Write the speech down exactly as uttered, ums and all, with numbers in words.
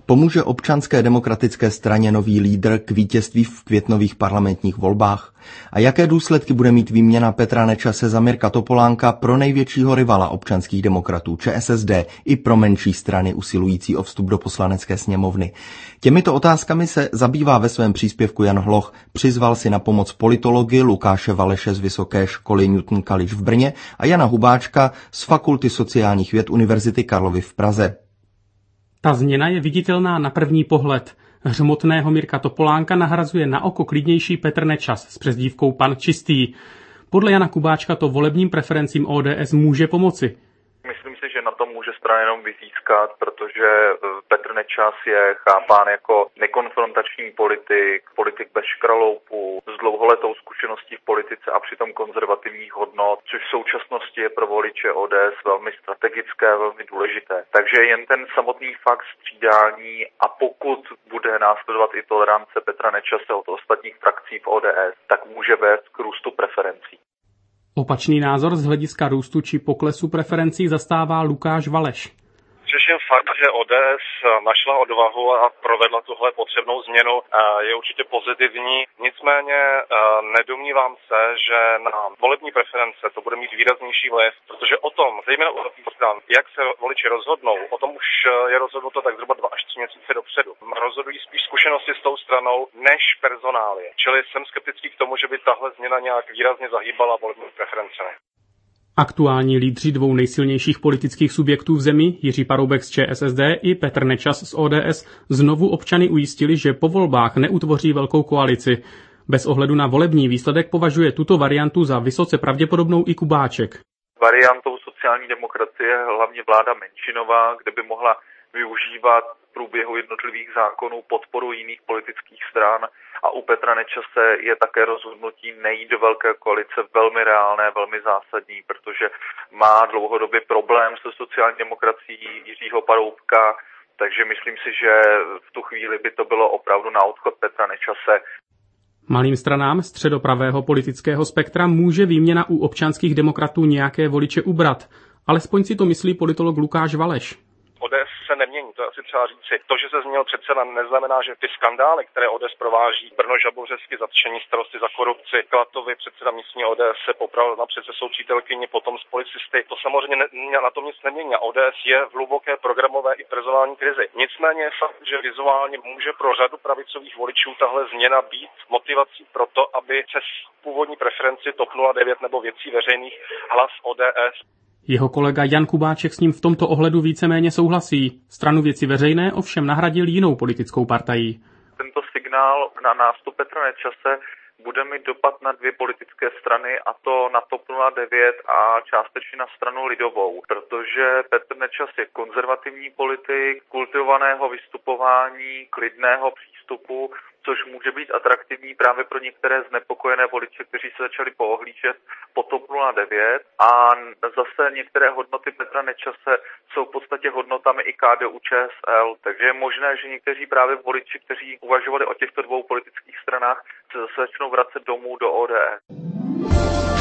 Pomůže Občanské demokratické straně nový lídr k vítězství v květnových parlamentních volbách? A jaké důsledky bude mít výměna Petra Nečase za Mirka Topolánka pro největšího rivala občanských demokratů ČSSD i pro menší strany usilující o vstup do Poslanecké sněmovny? Těmito otázkami se zabývá ve svém příspěvku Jan Hloch. Přizval si na pomoc politology Lukáše Valeše z Vysoké školy Newton College v Brně a Jana Hubáčka z Fakulty sociálních věd Univerzity Karlovy v Praze. Ta změna je viditelná na první pohled. Hřmotného Mirka Topolánka nahrazuje na oko klidnější Petr Nečas s přezdívkou Pan Čistý. Podle Jana Kubáčka to volebním preferencím O D S může pomoci. Myslím si, že na tom může strana jenom vyzískat, protože Petr Nečas je chápán jako nekonfrontační politik, politik bez škraloupu, s dlouholetou zkušeností v politice a přitom konzervativních hodnot, což v současnosti je pro voliče O D S velmi strategické a velmi důležité. Takže jen ten samotný fakt střídání a pokud bude následovat i tolerance Petra Nečase od ostatních frakcí v O D S, tak může vést k růstu preferencí. Opačný názor z hlediska růstu či poklesu preferencí zastává Lukáš Valeš. Řeším fakt, že O D S našla odvahu a provedla tuhle potřebnou změnu, je určitě pozitivní. Nicméně nedomnívám se, že na volební preference to bude mít výraznější vliv, protože o tom, zejména u těch stran, jak se voliči rozhodnou, o tom už je rozhodnuto tak zhruba dva až tři měsíce dopředu. Rozhodují spíš zkušenosti s tou stranou než personálie. Čili jsem skeptický k tomu, že by tahle změna nějak výrazně zahýbala volební preference. Aktuální lídři dvou nejsilnějších politických subjektů v zemi, Jiří Paroubek z ČSSD i Petr Nečas z O D S, znovu občany ujistili, že po volbách neutvoří velkou koalici. Bez ohledu na volební výsledek považuje tuto variantu za vysoce pravděpodobnou i Kubáček. Variantou sociální demokracie je hlavně vláda menšinová, kde by mohla využívat v průběhu jednotlivých zákonů podporu jiných politických stran a u Petra Nečase je také rozhodnutí nejít do velké koalice velmi reálné, velmi zásadní, protože má dlouhodobě problém se sociální demokracií Jiřího Paroubka, takže myslím si, že v tu chvíli by to bylo opravdu na odchod Petra Nečase. Malým stranám středopravého politického spektra může výměna u občanských demokratů nějaké voliče ubrat. Alespoň si to myslí politolog Lukáš Valeš. O D S se nemění, to je asi třeba říci. To, že se změnil předseda, neznamená, že ty skandály, které O D S prováží, Brno Žabořesky, zatčení starosty za korupci, Klatovy, předseda místní O D S se popravil napřed se svou přítelkyni, potom s policisty. To samozřejmě ne, na tom nic nemění. O D S je v hluboké programové i personální krizi. Nicméně je fakt, že vizuálně může pro řadu pravicových voličů tahle změna být motivací pro to, aby přes původní preferenci TOP nula devět nebo Věcí veřejných hlas O D S. Jeho kolega Jan Kubáček s ním v tomto ohledu víceméně souhlasí. Stranu Věci veřejné ovšem nahradil jinou politickou partají. Tento signál na nástup Petra Nečase bude mít dopad na dvě politické strany, a to na TOP nula devět a částečně na stranu lidovou, protože Petr Nečas je konzervativní politik, kultivovaného vystupování, klidného přístupu, což může být atraktivní právě pro některé znepokojené voliče, kteří se začali poohlížet po TOP nula devět, a zase některé hodnoty Petra Nečase jsou v podstatě hodnotami i K D U Č S L, takže je možné, že někteří právě voliči, kteří uvažovali o těchto dvou politických stranách, se zase začnou vracet domů do O D S.